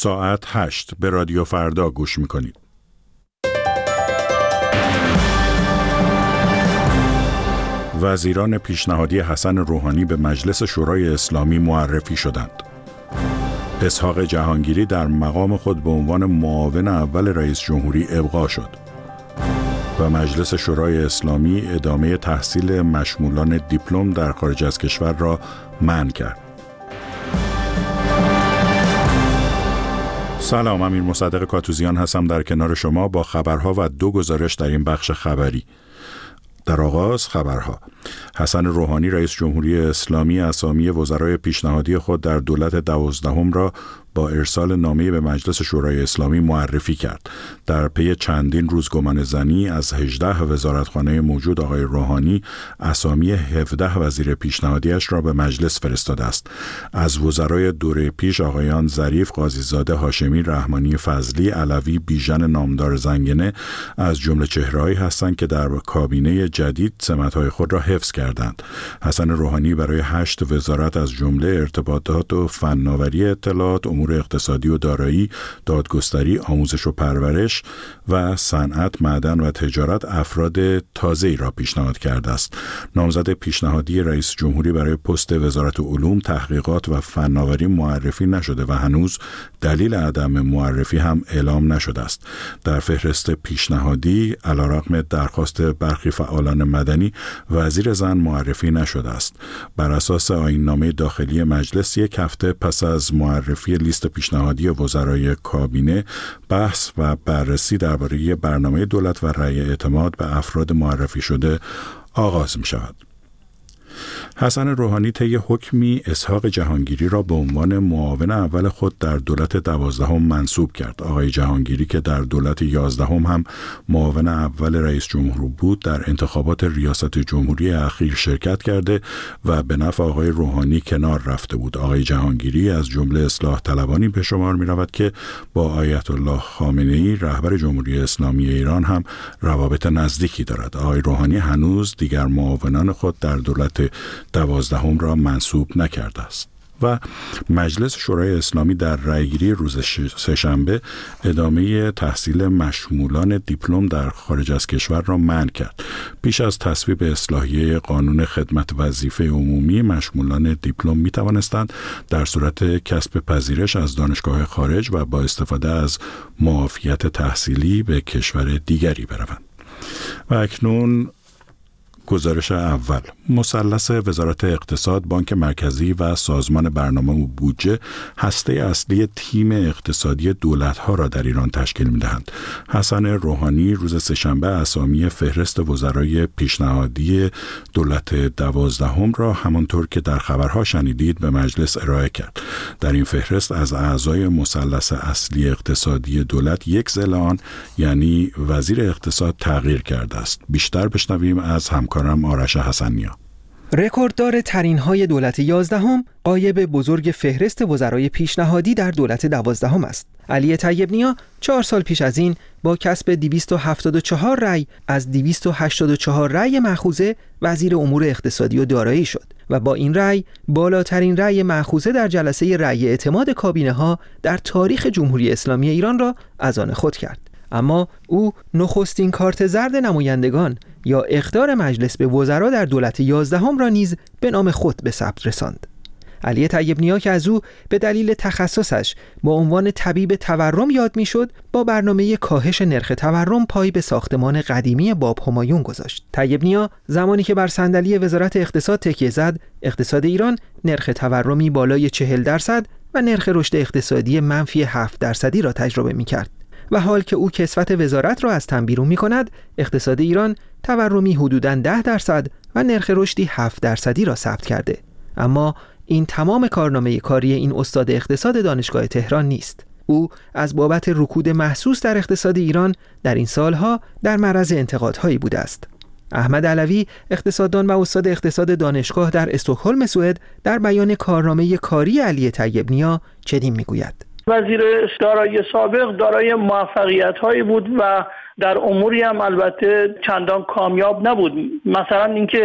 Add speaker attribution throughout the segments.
Speaker 1: ساعت 8 به رادیو فردا گوش میکنید. وزیران پیشنهادی حسن روحانی به مجلس شورای اسلامی معرفی شدند. اسحاق جهانگیری در مقام خود به عنوان معاون اول رئیس جمهوری ابقا شد و مجلس شورای اسلامی ادامه تحصیل مشمولان دیپلم در خارج از کشور را منع کرد. سلام، امیر مصدق کاتوزیان هستم در کنار شما با خبرها و 2 گزارش در این بخش خبری. در آغاز خبرها. حسن روحانی رئیس جمهوری اسلامی اسامی وزرای پیشنهادی خود در دولت 12 را با ارسال نامه به مجلس شورای اسلامی معرفی کرد. در پی چندین روز گمانه‌زنی از 18 وزارتخانه موجود آقای روحانی اسامی 17 وزیر پیشنهادیش را به مجلس فرستاده است. از وزرای دوره پیش آقایان ظریف، قاضیزاده، هاشمی، رحمانی، فضلی، علوی، بیژن نامدار زنگنه از جمله چهره‌هایی هستند که در کابینه جدید سمت‌های خود را حفظ کردند. حسن روحانی برای 8 وزارت از جمله ارتباطات و فناوری اطلاعات، امور اقتصادی و دارایی، دادگستری، آموزش و پرورش و صنعت، معدن و تجارت افراد تازه‌ای را پیشنهاد کرده است. نامزد پیشنهادی رئیس جمهوری برای پست وزارت علوم، تحقیقات و فناوری معرفی نشده و هنوز دلیل عدم معرفی هم اعلام نشده است. در فهرست پیشنهادی علیرغم درخواست برخی فعالان مدنی وزیر زن معرفی نشده است. بر اساس آیین‌نامه داخلی مجلس 1 هفته پس از معرفی لیست پیشنهادی وزرای کابینه، بحث و بررسی درباره برنامه دولت و رأی اعتماد به افراد معرفی شده آغاز می شود. حسن روحانی طی حکمی اسحاق جهانگیری را به عنوان معاون اول خود در دولت 12 منصوب کرد. آقای جهانگیری که در دولت 11 هم معاون اول رئیس جمهور بود، در انتخابات ریاست جمهوری اخیر شرکت کرده و به نفع آقای روحانی کنار رفته بود. آقای جهانگیری از جمله اصلاح طلبانی به شمار می رود که با آیت الله خامنه‌ای رهبر جمهوری اسلامی ایران هم روابط نزدیکی دارد. آقای روحانی هنوز دیگر معاونان خود در دولت 12 را منصوب نکرده است. و مجلس شورای اسلامی در رأیگیری روز سه‌شنبه ادامه تحصیل مشمولان دیپلم در خارج از کشور را منع کرد. پیش از تصویب اصلاحیه قانون خدمت وظیفه عمومی، مشمولان دیپلم می توانستند در صورت کسب پذیرش از دانشگاه خارج و با استفاده از معافیت تحصیلی به کشور دیگری بروند. و اکنون گزارش اول. مثلث وزارت اقتصاد، بانک مرکزی و سازمان برنامه و بودجه هسته اصلی تیم اقتصادی دولت‌ها را در ایران تشکیل می‌دهند. حسن روحانی روز سه‌شنبه اسامی فهرست وزرای پیشنهادی دولت 12 را همانطور که در خبرها شنیدید به مجلس ارائه کرد. در این فهرست از اعضای مثلث اصلی اقتصادی دولت 1 ضلع یعنی وزیر اقتصاد تغییر کرده است. بیشتر بشنویم از همکارم آرش حسنیا.
Speaker 2: رکورددار ترین‌های دولت 11 غایب بزرگ فهرست وزرای پیشنهادی در دولت 12 است. علی طیب نیا 4 سال پیش از این با کسب 274 رأی از 284 رأی مأخوذه وزیر امور اقتصادی و دارایی شد و با این رأی بالاترین رأی مأخوذه در جلسه رأی اعتماد کابینه‌ها در تاریخ جمهوری اسلامی ایران را از آن خود کرد. اما او نخستین کارت زرد نمایندگان یا اخطار مجلس به وزرا در دولت 11 را نیز به نام خود به ثبت رساند. علی طیب نیا که از او به دلیل تخصصش با عنوان طبیب تورم یاد میشد، با برنامه کاهش نرخ تورم پای به ساختمان قدیمی باب همایون گذاشت. طیب نیا زمانی که بر صندلی وزارت اقتصاد تکیه زد، اقتصاد ایران نرخ تورمی بالای 40% و نرخ رشد اقتصادی منفی 7% را تجربه می‌کرد. و حال که او کسوت وزارت را از تن بیرون می کند، اقتصاد ایران تورمی حدوداً 10% و نرخ رشدی 7% را ثبت کرده. اما این تمام کارنامه کاری این استاد اقتصاد دانشگاه تهران نیست. او از بابت رکود محسوس در اقتصاد ایران در این سالها در معرض انتقادهایی بوده است. احمد علوی، اقتصاددان و استاد اقتصاد دانشگاه در استکهلم سوئد، در بیان کارنامه کاری علی طیب نیا چنین میگوید:
Speaker 3: وزیر دارایی سابق دارای موفقیت‌هایی بود و در اموری هم البته چندان کامیاب نبود. مثلا اینکه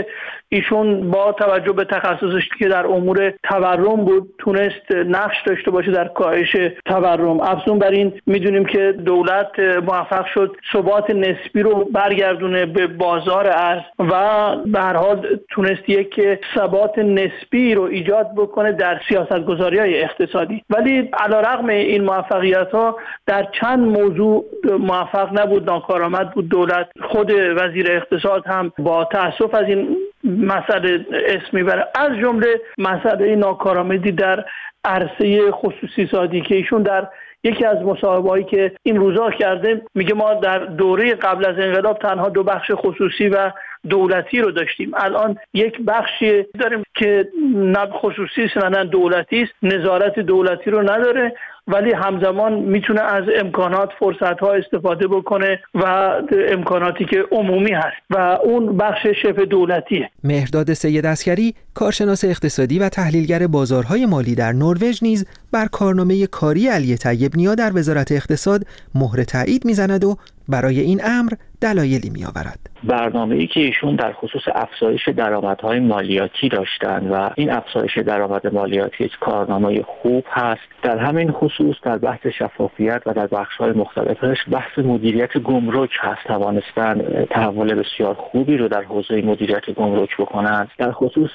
Speaker 3: ایشون با توجه به تخصصش که در امور تورم بود تونست نقش داشته باشه در کاهش تورم. افزون بر این میدونیم که دولت موفق شد ثبات نسبی رو برگردونه به بازار ارز و به هر حال تونست یک ثبات نسبی رو ایجاد بکنه در سیاست‌گذاری‌های اقتصادی. ولی علیرغم این موفقیت‌ها در چند موضوع موفق نبود، ناکارآمد بود دولت. خود وزیر اقتصاد هم با تأسف از این مسئله اسم میبره، از جمله مسئله ناکارآمدی در عرصه خصوصی سازی که ایشون در یکی از مصاحبه‌هایی که این روزا کرده میگه ما در دوره قبل از انقلاب تنها 2 بخش خصوصی و دولتی رو داشتیم، الان یک بخشی داریم که نه خصوصی است نه دولتی است، نظارت دولتی رو نداره ولی همزمان میتونه از امکانات فرصت‌ها استفاده بکنه و امکاناتی که عمومی هست و اون بخش شبه دولتیه.
Speaker 2: مهرداد سید عسکری، کارشناس اقتصادی و تحلیلگر بازارهای مالی در نروژ نیز بر کارنامه کاری علی طیب نیا در وزارت اقتصاد مهر تایید میزند و برای این امر دلایلی میآورد.
Speaker 4: برنامه‌ای که ایشون در خصوص افزایش درآمدهای مالیاتی داشتن و این افزایش درآمد مالیاتی یک کارنامه خوب هست. در همین خصوص در بحث شفافیت و در بخش‌های مختلفش بحث مدیریت گمرک هست. توانستن تحول بسیار خوبی رو در حوزه مدیریت گمرک بکنند. در خصوص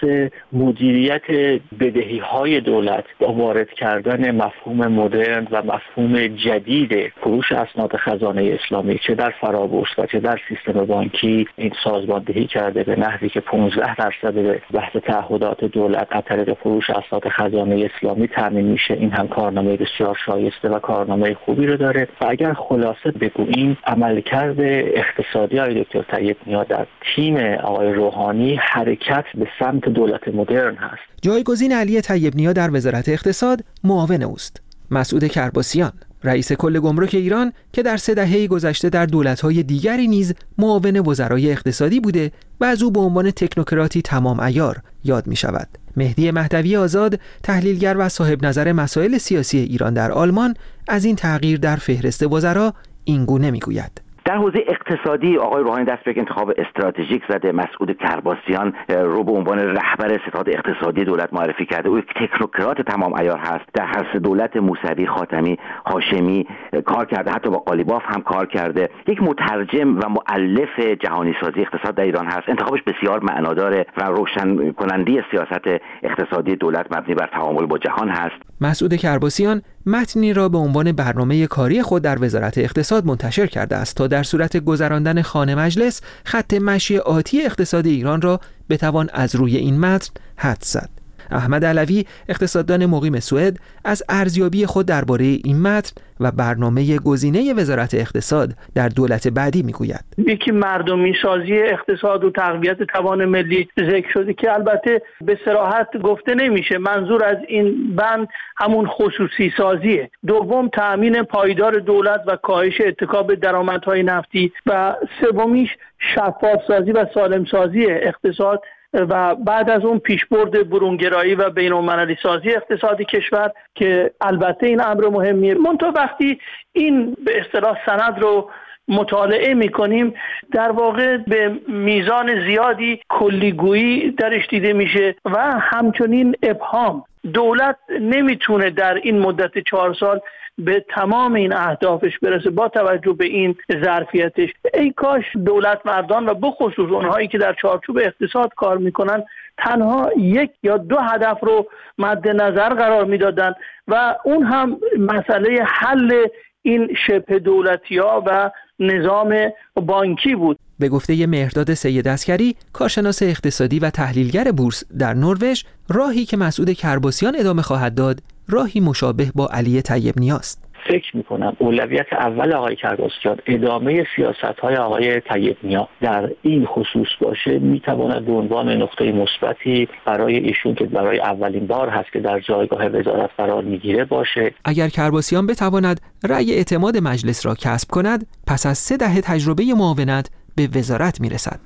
Speaker 4: مدیریت بدهی‌های دولت با وارد کردن مفهوم مدرن و مفهوم جدید فروش اسناد خزانه اسلامی چه در فرابورس و چه در سیستم بانکی این سازماندهی کرده به نحوی که 15% به بحث تعهدات دولت از طریق فروش اسناد خزانه اسلامی تامین میشه. این هم کارنامه بسیار شایسته و کارنامه خوبی رو داره و اگر خلاصه بگوییم عملکرد اقتصادی آقای دکتر طیب نیا در تیم آقای روحانی حرکت به سمت دولت مدرن هست.
Speaker 2: جایگزین علی طیب نیا در وزارت اقتصاد معاون اوست مسعود کرباسیان، رئیس کل گمرک ایران که در 3 دهه گذشته در دولت‌های دیگری نیز معاون وزرای اقتصادی بوده و از او به عنوان تکنوکراتی تمام عیار یاد می‌شود. مهدی مهدوی آزاد، تحلیلگر و صاحب نظر مسائل سیاسی ایران در آلمان، از این تغییر در فهرست وزرا اینگونه می‌گوید.
Speaker 5: در حوزه اقتصادی آقای روحانی دست به انتخاب استراتژیک زده. مسعود کرباسیان رو به عنوان رهبر ستاد اقتصادی دولت معرفی کرده. او یک تکنوکرات تمام عیار هست. در هر 3 دولت موسوی، خاتمی، هاشمی کار کرده، حتی با قالیباف هم کار کرده. یک مترجم و مؤلف جهانی سازی اقتصاد در ایران هست. انتخابش بسیار معنادار و روشن کننده سیاست اقتصادی دولت مبنی بر تعامل با جهان هست.
Speaker 2: مسعود کرباسیان متنی را به عنوان برنامه کاری خود در وزارت اقتصاد منتشر کرده است تا در صورت گذراندن خانه مجلس خط مشی آتی اقتصاد ایران را بتوان از روی این متن حدس زد. احمد علوی، اقتصاددان مقیم سوئد، از ارزیابی خود درباره این متن و برنامه گزینه وزارت اقتصاد در دولت بعدی میگوید.
Speaker 3: یکی مردمی سازی اقتصاد و تقویت توان ملی ذکر شده که البته به صراحت گفته نمیشه. منظور از این بند همون خصوصی سازیه. دوم تأمین پایدار دولت و کاهش اتکا به درآمدهای نفتی و سومیش شفاف سازی و سالم سازی اقتصاد و بعد از اون پیشبرد برونگرایی و بین‌المللی سازی اقتصادی کشور که البته این امر مهمیه. منتها وقتی این به اصطلاح سند رو مطالعه می‌کنیم در واقع به میزان زیادی کلیگویی درش دیده میشه و همچنین ابهام. دولت نمیتونه در این مدت 4 سال به تمام این اهدافش برسه با توجه به این ظرفیتش. ای کاش دولت مردان و بخصوص اونهایی که در چارچوب اقتصاد کار میکنن تنها 1 یا 2 هدف رو مد نظر قرار میدادن و اون هم مسئله حل این شبه دولتی‌ها و نظام بانکی بود.
Speaker 2: به گفته مهرداد سید عسکری، کارشناس اقتصادی و تحلیلگر بورس در نروژ، راهی که مسعود کرباسیان ادامه خواهد داد، راهی مشابه با علی طیب نیاست.
Speaker 4: فکر میکنم اولویت اول آقای کرباسیان ادامه سیاست‌های آقای طیب نیا در این خصوص باشه. میتواند به عنوان نقطه مثبتی برای ایشون که برای اولین بار هست که در جایگاه وزارت قرار میگیره باشه.
Speaker 2: اگر کرباسیان بتواند رأی اعتماد مجلس را کسب کند، پس از 3 دهه تجربه معاونت به وزارت میرسد.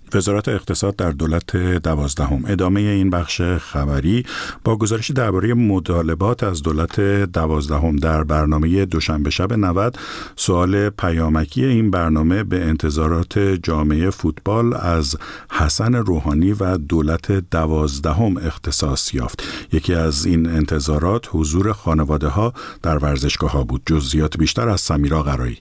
Speaker 1: وزارت اقتصاد در دولت 12 ادامه این بخش خبری با گزارش درباره مطالبات از دولت 12 در برنامه دوشنبه شب 90 سوال پیامکی این برنامه به انتظارات جامعه فوتبال از حسن روحانی و دولت 12 اختصاص یافت. یکی از این انتظارات حضور خانواده ها در ورزشگاه ها بود. جزئیات بیشتر از سمیرا قرایی.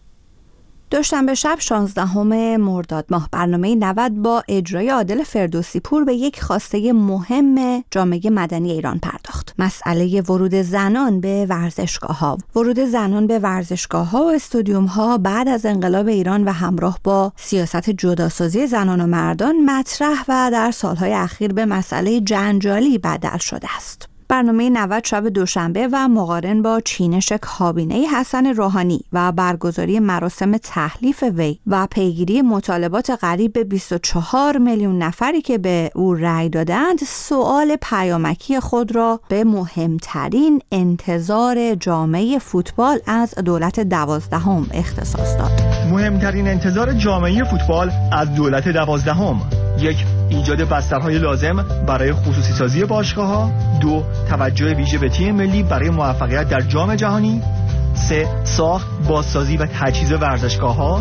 Speaker 6: دوشنبه شب 16 مرداد ماه برنامه 90 با اجرای عادل فردوسی پور به یک خواسته مهم جامعه مدنی ایران پرداخت. مسئله ورود زنان به ورزشگاه‌ها. ورود زنان به ورزشگاه‌ها و استادیوم‌ها بعد از انقلاب ایران و همراه با سیاست جداسازی زنان و مردان مطرح و در سالهای اخیر به مسئله جنجالی بدل شده است. برنامه 90 شب دوشنبه و مقارن با چینش کابینه حسن روحانی و برگزاری مراسم تحلیف وی و پیگیری مطالبات قریب به 24 میلیون نفری که به او رأی دادند، سؤال پیامکی خود را به مهمترین انتظار جامعه فوتبال از دولت 12 اختصاص داد.
Speaker 7: مهمترین انتظار جامعه فوتبال از دولت 12: 1. ایجاد بسترهای لازم برای خصوصی سازی باشگاه‌ها. 2. توجه ویژه به تیم ملی برای موفقیت در جام جهانی. 3. ساخت، بازسازی و تجهیز ورزشگاه‌ها.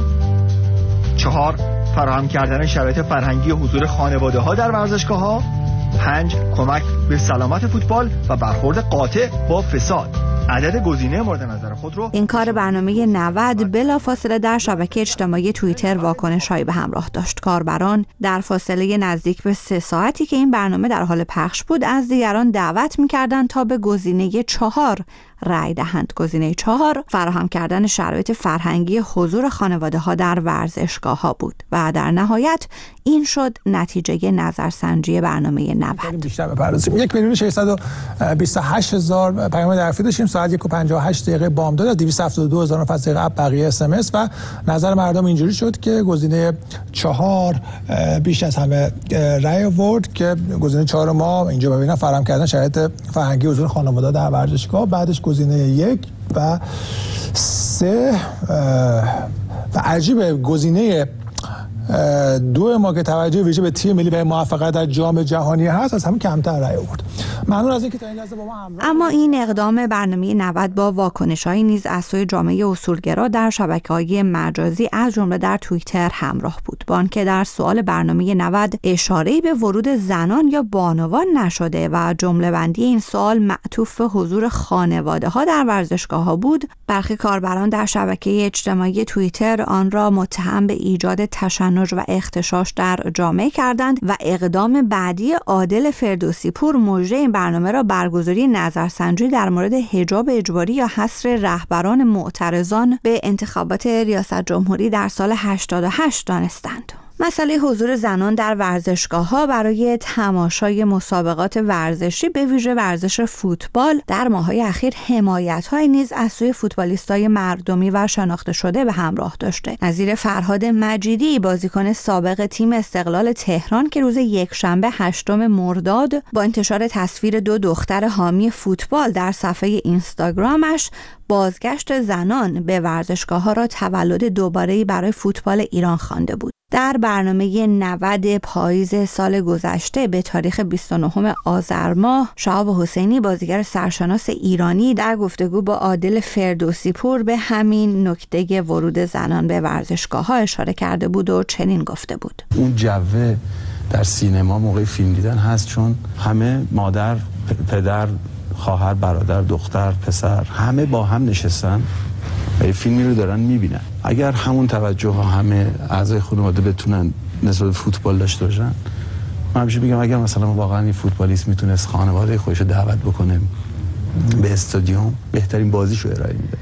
Speaker 7: 4. فراهم کردن شرایط فرهنگی و حضور خانواده‌ها در ورزشگاه‌ها. 5. کمک به سلامت فوتبال و برخورد قاطع با فساد. عدد گزینه مورد نظر خود رو
Speaker 6: این کار برنامه 90 بلافاصله در شبکه اجتماعی توییتر واکنش‌هایی به همراه داشت. کاربران در فاصله نزدیک به 3 ساعتی که این برنامه در حال پخش بود از دیگران دعوت می‌کردند تا به گزینه 4 رأی دهند. گزینه 4 فراهم کردن شرایط فرهنگی حضور خانواده‌ها در ورزشگاه‌ها بود و در نهایت این شد نتیجه نظرسنجی برنامه 90.
Speaker 8: بیشتر بپردازیم. 1,628,000 پیام درفی داشتیم. ساعت 1:58 بامداد از 272,000 نفر از طریق اپ، بقیه SMS و نظر مردم اینجوری شد که گزینه 4 بیش از همه رأی آورد که گزینه 4 ما اینجا ببینم فراهم کردن شرایط فرهنگی حضور خانواده در ورزشگاه، بعدش گزینه 1 و 3 و عجیبه گزینه 2 ما که توجه ویژه به تیم ملی برای موفقیت در جام جهانی هست از همین کمتر رأی آورد. ممنون از اینکه تا این لحظه با ما همراه.
Speaker 6: اما این اقدام برنامه 90 با واکنش‌هایی نیز از سوی جامعه اصولگرا در شبکه‌های مجازی از جمله در توییتر همراه بود. با آنکه در سوال برنامه 90 اشاره‌ای به ورود زنان یا بانوان نشده و جمله بندی این سوال معطوف به حضور خانواده‌ها در ورزشگاه‌ها بود، برخی کاربران در شبکه اجتماعی توییتر آن را متهم به ایجاد تشنج و اغتشاش در جامعه کردند و اقدام بعدی عادل فردوسی پور مژده این برنامه را برگزاری نظرسنجی در مورد حجاب اجباری یا حصر رهبران معترضان به انتخابات ریاست جمهوری در سال 88 دانستند. مسئله حضور زنان در ورزشگاه‌ها برای تماشای مسابقات ورزشی به ویژه ورزش فوتبال در ماه‌های اخیر حمایت‌های نیز از سوی فوتبالیستای مردمی و شناخته شده به همراه داشته. نظیر فرهاد مجیدی، بازیکن سابق تیم استقلال تهران که روز یکشنبه 8 مرداد با انتشار تصویر 2 دختر حامی فوتبال در صفحه اینستاگرامش بازگشت زنان به ورزشگاه‌ها را تولد دوباره‌ای برای فوتبال ایران خوانده بود. در برنامه 90 پاییز سال گذشته به تاریخ 29 آذر ماه، شهاب حسینی بازیگر سرشناس ایرانی در گفتگو با عادل فردوسی پور به همین نکته ورود زنان به ورزشگاه‌ها اشاره کرده بود و چنین گفته بود:
Speaker 9: اون جوه در سینما موقع فیلم دیدن هست، چون همه مادر، پدر، خواهر، برادر، دختر، پسر همه با هم نشستن و فیلمی رو دارن میبینن. اگر همون توجه ها همه اعضای خانواده بتونن نسبت فوتبال داشته باشن، من همیشه میگم اگر مثلا واقعا این فوتبالیست میتونست خانواده خودش رو دعوت بکنه به استادیوم، بهترین بازیشو ارائه میده.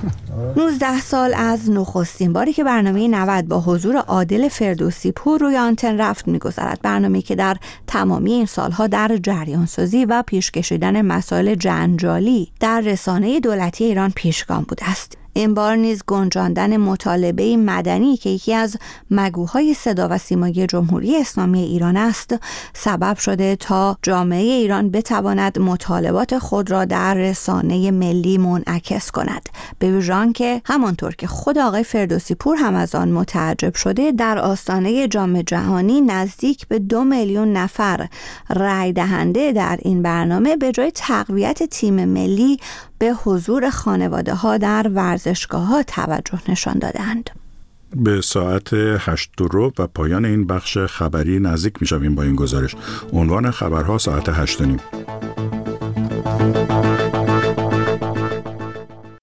Speaker 6: 19 سال از نخستین باری که برنامه 90 با حضور عادل فردوسی پور روی آنتن رفت می‌گذرد. برنامه‌ای که در تمامی این سالها در جریان سازی و پیش کشیدن مسائل جنجالی در رسانه دولتی ایران پیشگام بوده است. این بار نیز گنجاندن مطالبه مدنی که یکی از مگوهای صدا و سیمای جمهوری اسلامی ایران است سبب شده تا جامعه ایران بتواند مطالبات خود را در رسانه ملی منعکس کند، به ویژه آنکه همانطور که خود آقای فردوسی پور هم از آن متعجب شده در آستانه جام جهانی نزدیک به 2 میلیون نفر رای دهنده در این برنامه به جای تقویت تیم ملی به حضور خانواده ها در ورزشگاه ها توجه نشان دادند.
Speaker 1: به ساعت 8:15 و پایان این بخش خبری نزدیک می‌شویم با این گزارش. عنوان خبرها ساعت 8:30.